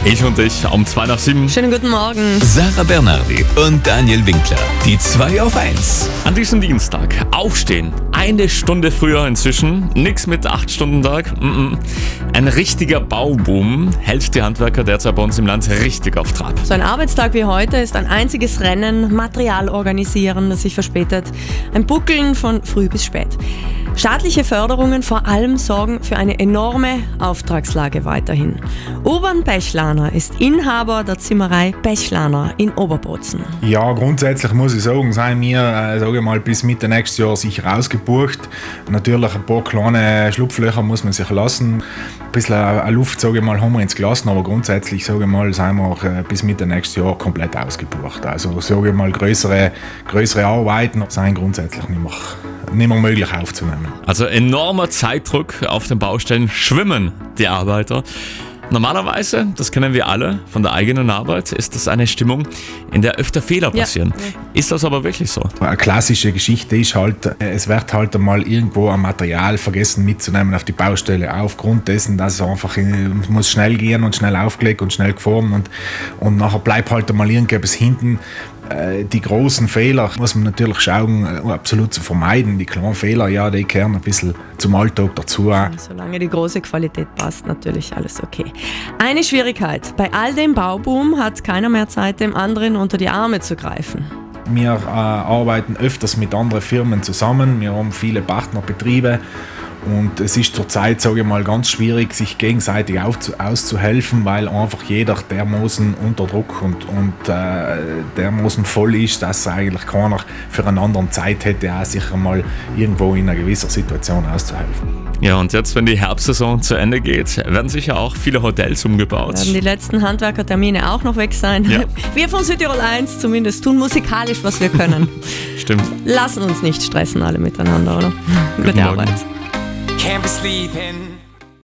Ich und ich um 6:55. Schönen guten Morgen. Sarah Bernardi und Daniel Winkler, die 2 auf 1. An diesem Dienstag aufstehen. 1 Stunde früher inzwischen. Nix mit 8-Stunden-Tag. Ein richtiger Bauboom hält die Handwerker derzeit bei uns im Land richtig auf Trab. So ein Arbeitstag wie heute ist ein einziges Rennen, Material organisieren, das sich verspätet. Ein Buckeln von früh bis spät. Staatliche Förderungen vor allem sorgen für eine enorme Auftragslage weiterhin. Urban Bechlaner ist Inhaber der Zimmerei Bechlaner in Oberbozen. Ja, grundsätzlich muss ich sagen, sind wir sage ich mal, bis Mitte nächstes Jahr sicher ausgebucht. Natürlich ein paar kleine Schlupflöcher muss man sich lassen. Ein bisschen Luft sage ich mal, haben wir ins gelassen, aber grundsätzlich sage ich mal, sind wir auch bis Mitte nächstes Jahr komplett ausgebucht. Also sage ich mal, größere Arbeiten sind grundsätzlich nicht mehr möglich aufzunehmen. Also enormer Zeitdruck auf den Baustellen, schwimmen die Arbeiter. Normalerweise, das kennen wir alle von der eigenen Arbeit, ist das eine Stimmung, in der öfter Fehler passieren. Ja. Ist das aber wirklich so? Eine klassische Geschichte ist halt, es wird halt einmal irgendwo ein Material vergessen mitzunehmen auf die Baustelle, aufgrund dessen, dass es einfach muss schnell gehen und schnell aufgelegt und schnell geformt und nachher bleibt halt einmal irgendetwas hinten. Die großen Fehler muss man natürlich schauen, absolut zu vermeiden. Die kleinen Fehler, ja, die gehören ein bisschen zum Alltag dazu. Solange die große Qualität passt, natürlich alles okay. Eine Schwierigkeit: Bei all dem Bauboom hat keiner mehr Zeit, dem anderen unter die Arme zu greifen. Wir arbeiten öfters mit anderen Firmen zusammen. Wir haben viele Partnerbetriebe. Und es ist zurzeit, sage ich mal, ganz schwierig, sich gegenseitig auszuhelfen, weil einfach jeder dermaßen unter Druck und dermaßen voll ist, dass eigentlich keiner für einen anderen Zeit hätte, auch sich einmal irgendwo in einer gewissen Situation auszuhelfen. Ja, und jetzt, wenn die Herbstsaison zu Ende geht, werden sicher auch viele Hotels umgebaut. Werden die letzten Handwerkertermine auch noch weg sein. Ja. Wir von Südtirol 1 zumindest tun musikalisch, was wir können. Stimmt. Lassen uns nicht stressen alle miteinander, oder? Gute Arbeit. Can't be sleeping.